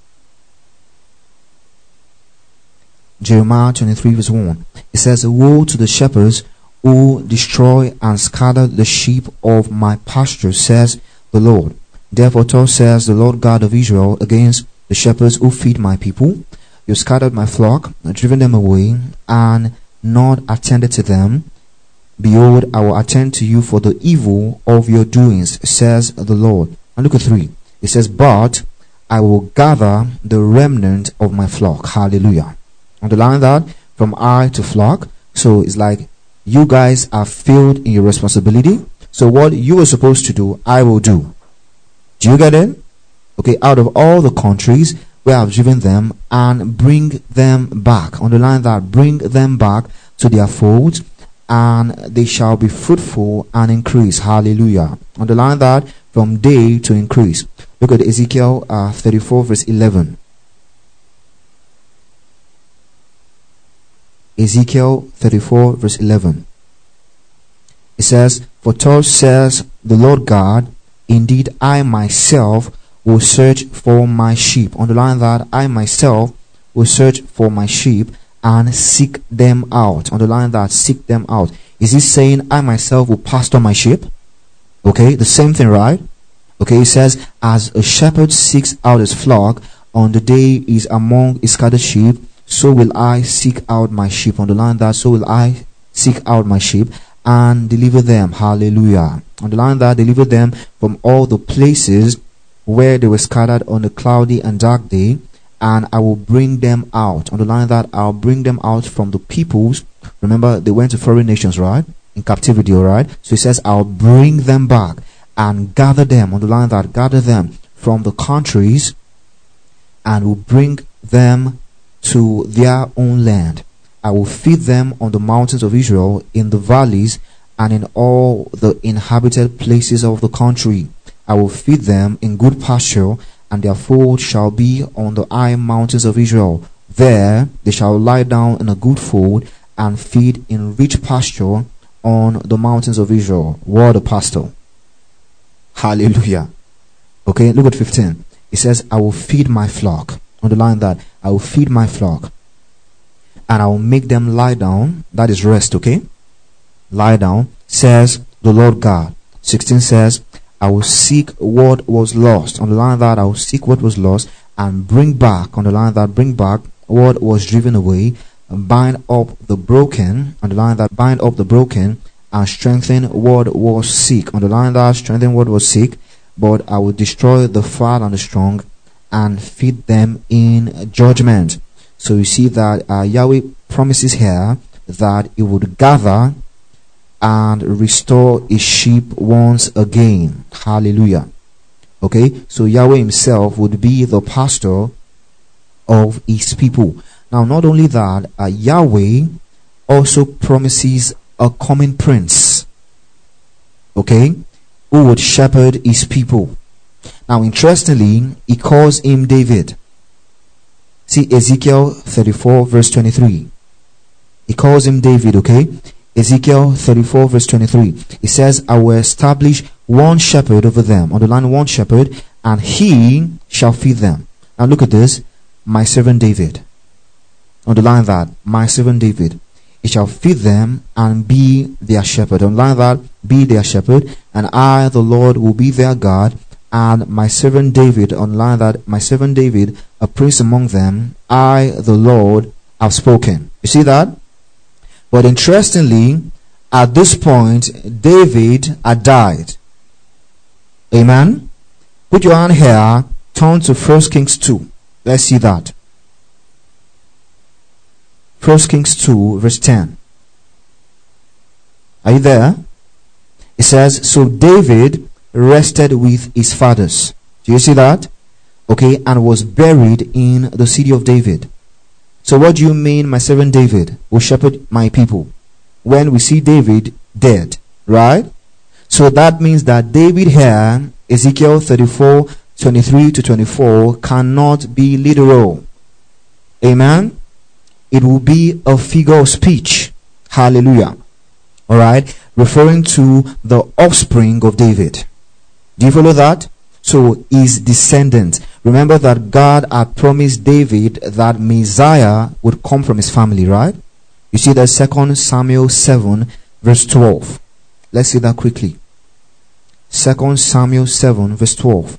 Jeremiah 23 verse 1. It says, woe to the shepherds who destroy and scatter the sheep of my pasture, says the Lord. Therefore thus says the Lord God of Israel against the shepherds who feed my people. You scattered my flock, driven them away, and not attended to them. Behold, I will attend to you for the evil of your doings, says the Lord. And look at 3. It says, but I will gather the remnant of my flock. Hallelujah. Underline that, from I to flock. So it's like you guys are failed in your responsibility. So what you were supposed to do, I will do. Do you get it? Okay, out of all the countries where I've driven them, and bring them back. Underline that, bring them back to their folds, and they shall be fruitful and increase. Hallelujah. Underline that, from day to increase. Look at Ezekiel 34 verse 11. Ezekiel 34 verse 11. It says, for thus says the Lord God, indeed I myself will search for my sheep. Underline that, I myself will search for my sheep and seek them out. Underline that, seek them out. Is he saying I myself will pasture my sheep? Okay, the same thing, right? Okay, it says, as a shepherd seeks out his flock on the day he is among his scattered sheep, so will I seek out my sheep. Underline that, so will I seek out my sheep and deliver them. Hallelujah. Underline that, deliver them from all the places where they were scattered on a cloudy and dark day, and I will bring them out. Underline that, I'll bring them out from the peoples. Remember, they went to foreign nations, right? In captivity, right? So it says, I'll bring them back and gather them. Underline that, gather them from the countries, and will bring them to their own land. I will feed them on the mountains of Israel, in the valleys, and in all the inhabited places of the country. I will feed them in good pasture, and their fold shall be on the high mountains of Israel. There they shall lie down in a good fold, and feed in rich pasture on the mountains of Israel. What a pastor. Hallelujah. Okay, look at 15. It says, I will feed my flock. Underline that, I will feed my flock, and I will make them lie down. That is rest, okay? Lie down, says the Lord God. 16 says, I will seek what was lost. Underline that, I will seek what was lost and bring back. Underline that, bring back what was driven away. Bind up the broken. Underline that, bind up the broken and strengthen what was sick. Underline that, strengthen what was sick. But I will destroy the fat and the strong and feed them in judgment. So you see that Yahweh promises here that he would gather and restore his sheep once again. Hallelujah. Okay, so Yahweh himself would be the pastor of his people. Now, not only that, Yahweh also promises a coming prince, okay, who would shepherd his people. Now, interestingly, he calls him David. See Ezekiel 34 verse 23. He calls him David, okay? Ezekiel 34 verse 23. It says, I will establish one shepherd over them. Underline one shepherd, and he shall feed them. Now look at this. My servant David. Underline that. My servant David. He shall feed them and be their shepherd. Underline that. Be their shepherd. And I, the Lord, will be their God. And my servant David. Underline that. My servant David, a prince among them. I, the Lord, have spoken. You see that? But interestingly, at this point, David had died. Amen. Put your hand here. Turn to 1 Kings 2. Let's see that. 1 Kings 2 verse 10. Are you there? It says, so David rested with his fathers. Do you see that? Okay, and was buried in the city of David. So what do you mean, my servant David will shepherd my people? When we see David dead, right? So that means that David here, Ezekiel 34, 23 to 24, cannot be literal. Amen? It will be a figure of speech. Hallelujah. Alright? Referring to the offspring of David. Do you follow that? So his descendants. Remember that God had promised David that Messiah would come from his family, right? You see that 2 Samuel 7 verse 12. Let's see that quickly. 2 Samuel 7 verse 12.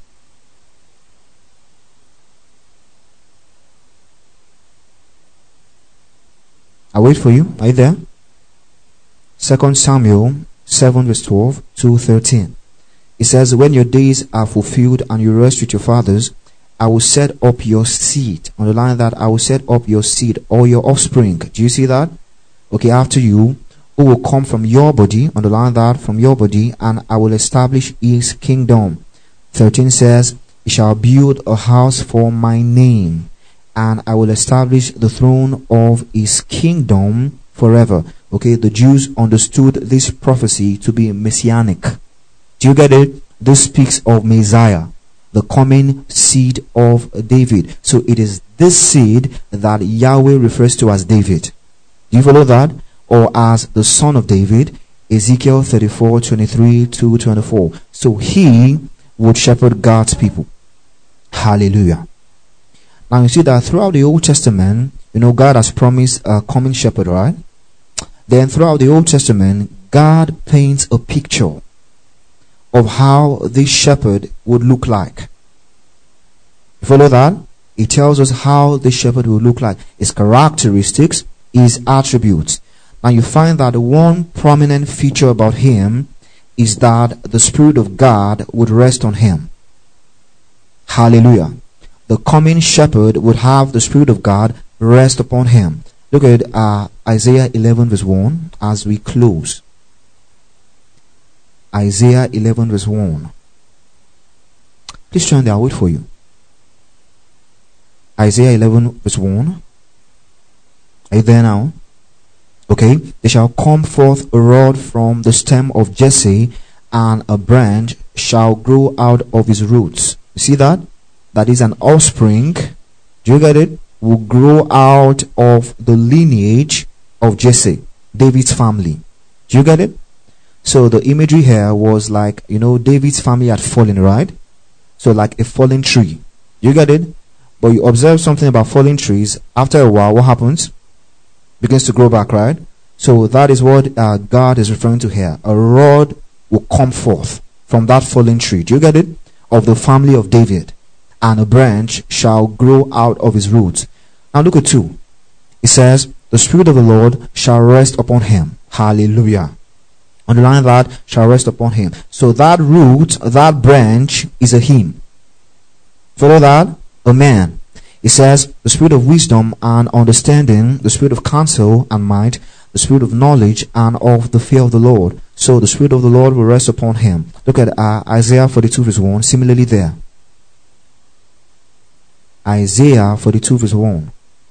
I'll wait for you. Are you there? 2 Samuel 7 verse 12 to 13. It says, when your days are fulfilled and you rest with your fathers, I will set up your seed. Underline that, I will set up your seed or your offspring. Do you see that? Okay, after you, who will come from your body. Underline that, from your body, and I will establish his kingdom. 13 says, he shall build a house for my name, and I will establish the throne of his kingdom forever. Okay, the Jews understood this prophecy to be messianic. Do you get it? This speaks of Messiah, the coming seed of David. So it is this seed that Yahweh refers to as David. Do you follow that? Or as the son of David, Ezekiel 34, 23 to 24. So he would shepherd God's people. Hallelujah. Now you see that throughout the Old Testament, God has promised a coming shepherd, right? Then throughout the Old Testament, God paints a picture of how this shepherd would look like. You follow that? He tells us how this shepherd will look like, his characteristics, his attributes. Now you find that one prominent feature about him is that the Spirit of God would rest on him. Hallelujah. The coming shepherd would have the Spirit of God rest upon him. Look at Isaiah 11 verse 1 as we close. Isaiah 11 verse 1. Please turn there, I'll wait for you. Isaiah 11 verse 1. Are you there now? Okay. There shall come forth a rod from the stem of Jesse, and a branch shall grow out of his roots. You see that? That is an offspring. Do you get it? Will grow out of the lineage of Jesse, David's family. Do you get it? So the imagery here was like, David's family had fallen, right? So like a fallen tree. You get it? But you observe something about fallen trees. After a while, what happens? Begins to grow back, right? So that is what God is referring to here. A rod will come forth from that fallen tree. Do you get it? Of the family of David. And a branch shall grow out of his roots. Now look at 2. It says, the Spirit of the Lord shall rest upon him. Hallelujah. Underline that, shall rest upon him. So that root, that branch is a him. Follow that? A man. It says, the Spirit of wisdom and understanding, the Spirit of counsel and might, the Spirit of knowledge and of the fear of the Lord. So the Spirit of the Lord will rest upon him. Look at Isaiah 42 verse 1. Similarly there. Isaiah 42 verse 1.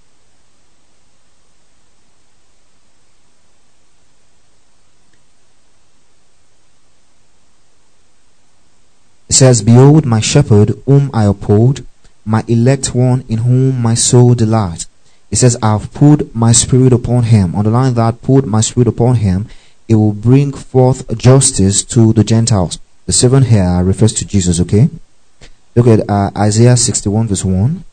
It says, behold my shepherd whom I uphold, my elect one in whom my soul delights. It says, I have put my Spirit upon him. Underline that, put my Spirit upon him. It will bring forth justice to the Gentiles. The 7 here refers to Jesus, okay? Look at Isaiah 61 verse 1.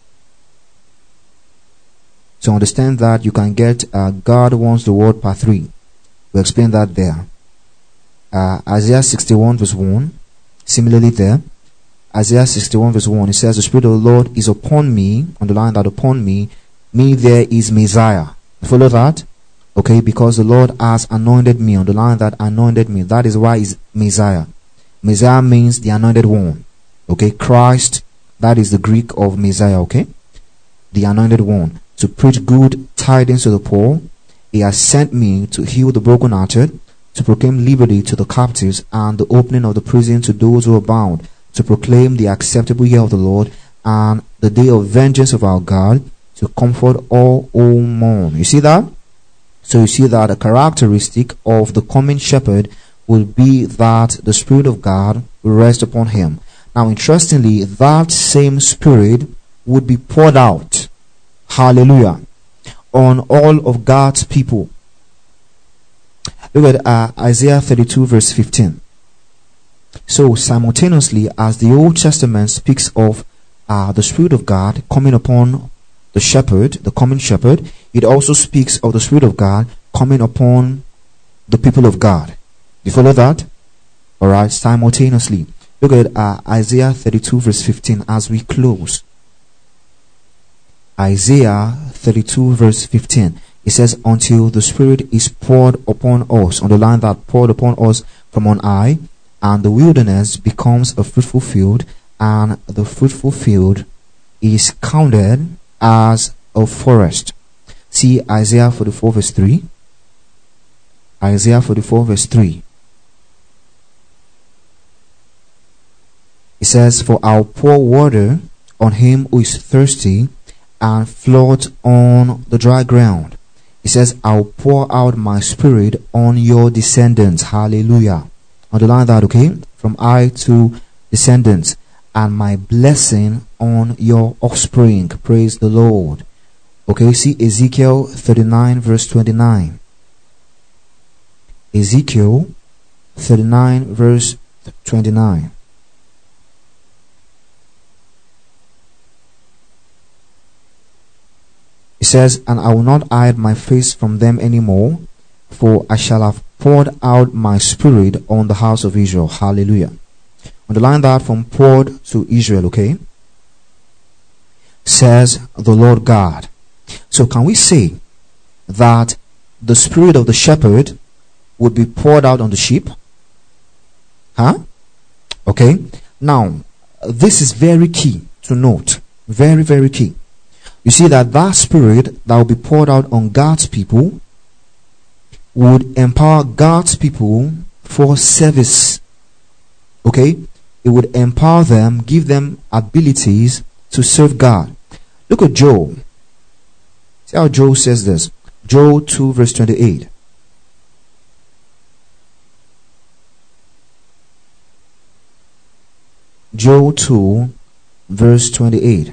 So understand that you can get God wants the word part 3. We'll explain that there. Isaiah 61 verse 1. Similarly there, Isaiah 61 verse 1, it says, the Spirit of the Lord is upon me. Underline that, upon me. Me there is Messiah. Follow that? Okay, because the Lord has anointed me. Underline that, anointed me. That is why he's Messiah. Messiah means the anointed one. Okay, Christ, that is the Greek of Messiah, okay? The anointed one. To preach good tidings to the poor. He has sent me to heal the brokenhearted, to proclaim liberty to the captives, and the opening of the prison to those who are bound, to proclaim the acceptable year of the Lord, and the day of vengeance of our God, to comfort all who mourn. You see that? So you see that a characteristic of the coming shepherd will be that the Spirit of God will rest upon him. Now, interestingly, that same Spirit would be poured out, hallelujah, on all of God's people. Look at Isaiah 32 verse 15. So simultaneously, as the Old Testament speaks of the Spirit of God coming upon the shepherd, the coming shepherd, it also speaks of the Spirit of God coming upon the people of God. You follow that? Alright, simultaneously. Look at Isaiah 32 verse 15 as we close. Isaiah 32 verse 15. It says, until the Spirit is poured upon us. Underline that, poured upon us from on high, and the wilderness becomes a fruitful field, and the fruitful field is counted as a forest. See Isaiah 44 verse 3. Isaiah 44 verse 3. It says, for I'll pour water on him who is thirsty, and flood on the dry ground. It says, I'll pour out my Spirit on your descendants. Hallelujah. Underline that, okay? From I to descendants. And my blessing on your offspring. Praise the Lord. Okay, see Ezekiel 39 verse 29. Ezekiel 39 verse 29. It says, and I will not hide my face from them anymore, for I shall have poured out my Spirit on the house of Israel. Hallelujah. Underline that, from poured to Israel, okay? Says the Lord God. So can we say that the Spirit of the shepherd would be poured out on the sheep? Huh? Okay. Now, this is very key to note. Very, very key. You see that Spirit that will be poured out on God's people would empower God's people for service. Okay? It would empower them, give them abilities to serve God. Look at Joel. See how Joel says this. Joel 2 verse 28. Joel 2 verse 28.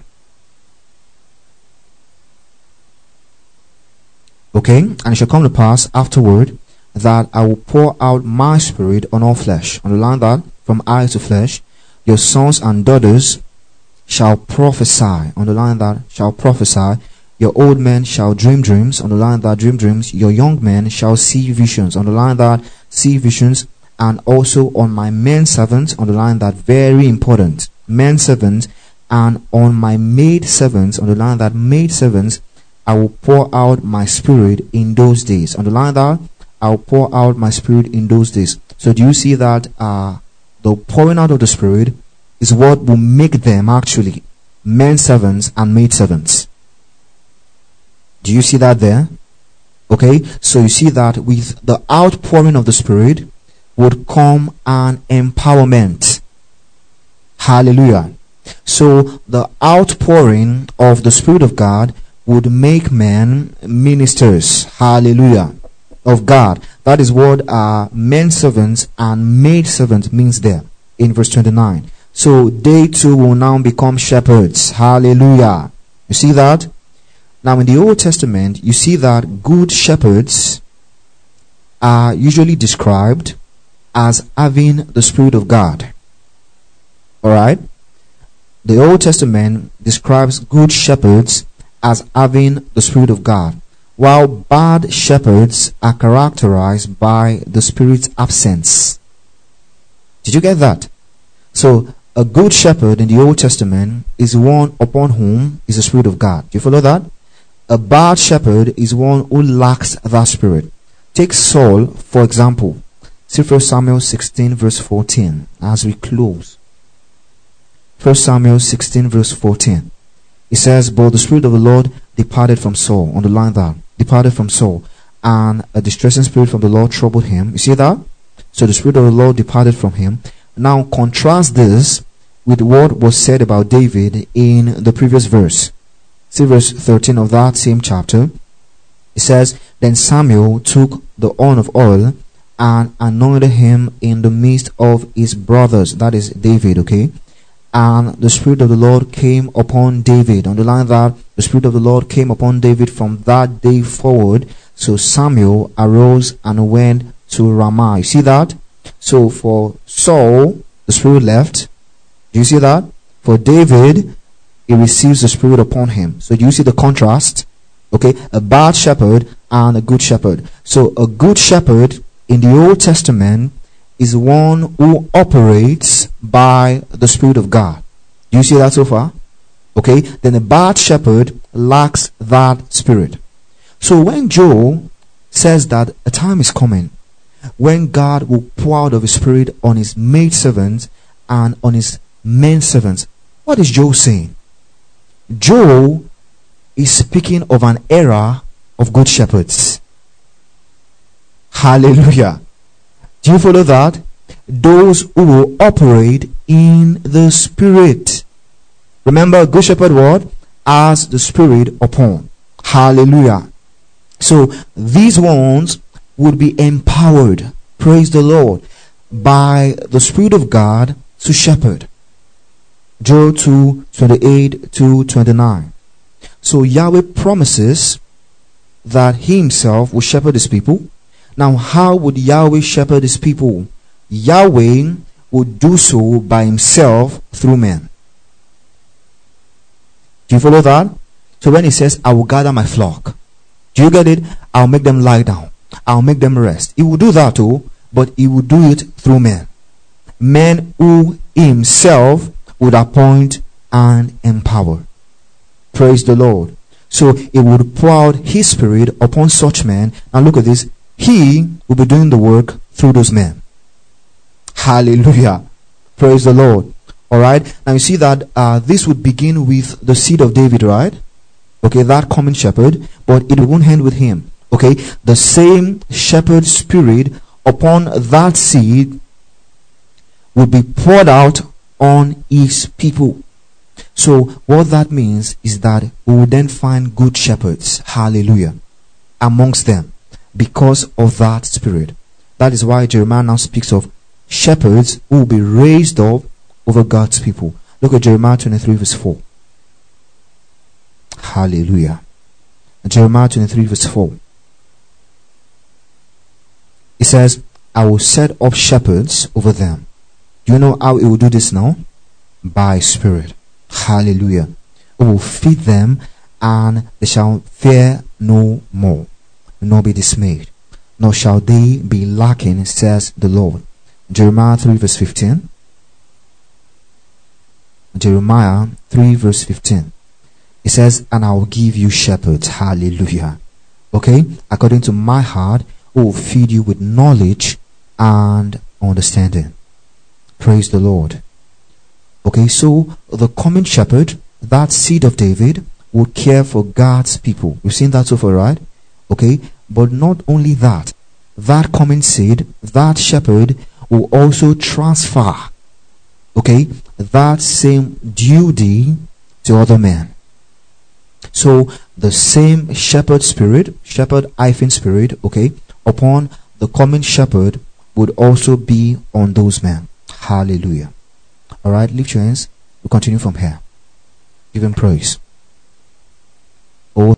Okay, and it shall come to pass afterward that I will pour out my Spirit on all flesh. Underline that, from eye to flesh. Your sons and daughters shall prophesy. Underline that, shall prophesy. Your old men shall dream dreams. Underline that, dream dreams. Your young men shall see visions. Underline that, see visions. And also on my men servants. Underline that, very important. Men servants. And on my maid servants. Underline that, maid servants. I will pour out my Spirit in those days. Underline that. I will pour out my Spirit in those days. So do you see that the pouring out of the Spirit is what will make them actually men servants and maid servants? Do you see that there? Okay. So you see that with the outpouring of the Spirit would come an empowerment. Hallelujah. So the outpouring of the Spirit of God would make men ministers, hallelujah, of God. That is what men servants and maid servants means there in verse 29. So they too will now become shepherds, hallelujah. You see that? Now in the Old Testament, you see that good shepherds are usually described as having the Spirit of God. Alright? The Old Testament describes good shepherds as having the Spirit of God, while bad shepherds are characterized by the Spirit's absence. Did you get that? So a good shepherd in the Old Testament is one upon whom is the Spirit of God. Do you follow that? A bad shepherd is one who lacks that Spirit. Take Saul, for example. See 1 Samuel 16 verse 14 as we close. 1 Samuel 16 verse 14. It says, but the Spirit of the Lord departed from Saul. Underline that. Departed from Saul. And a distressing spirit from the Lord troubled him. You see that? So the Spirit of the Lord departed from him. Now contrast this with what was said about David in the previous verse. See verse 13 of that same chapter. It says, then Samuel took the horn of oil and anointed him in the midst of his brothers. That is David, okay? And the Spirit of the Lord came upon David. Underline that. The Spirit of the Lord came upon David from that day forward. So Samuel arose and went to Ramah. You see that? So for Saul, the Spirit left. Do you see that? For David, he receives the Spirit upon him. So do you see the contrast? Okay, a bad shepherd and a good shepherd. So a good shepherd in the Old Testament is one who operates by the Spirit of God. Do you see that so far? Okay, then a bad shepherd lacks that spirit. So when Joel says that a time is coming when God will pour out of his Spirit on his maidservants and on his men servants, what is Joel saying? Joel is speaking of an era of good shepherds. Hallelujah. Do you follow that? Those who will operate in the Spirit. Remember, a good shepherd what? Has the Spirit upon. Hallelujah. So these ones would be empowered, praise the Lord, by the Spirit of God to shepherd. Joel 2:28 to 29. So Yahweh promises that he himself will shepherd his people. Now, how would Yahweh shepherd his people? Yahweh would do so by himself through men. Do you follow that? So when he says, I will gather my flock, do you get it? I'll make them lie down. I'll make them rest. He will do that too, but he will do it through men. Men who himself would appoint and empower. Praise the Lord. So he would pour out his Spirit upon such men. And look at this. He will be doing the work through those men. Hallelujah. Praise the Lord. Alright. Now you see that this would begin with the seed of David, right? Okay, that common shepherd. But it won't end with him. Okay. The same shepherd spirit upon that seed will be poured out on his people. So what that means is that we will then find good shepherds, hallelujah, amongst them because of that spirit. That is why Jeremiah now speaks of shepherds who will be raised up over God's people. Look at Jeremiah 23 verse 4. Hallelujah. Jeremiah 23 verse 4. It says, I will set up shepherds over them. Do you know how it will do this now? By Spirit. Hallelujah. Who will feed them, and they shall fear no more, nor be dismayed, nor shall they be lacking, says the Lord. Jeremiah 3 verse 15. Jeremiah 3 verse 15. It says, and I will give you shepherds. Hallelujah. Okay? According to my heart, who will feed you with knowledge and understanding. Praise the Lord. Okay, so the common shepherd, that seed of David, will care for God's people. We've seen that so far, right? Okay, but not only that. That common seed, that shepherd, will also transfer, okay, that same duty to other men. So the same shepherd spirit, shepherd-spirit, okay, upon the common shepherd would also be on those men. Hallelujah. Alright, lift your hands. We'll continue from here. Give him praise.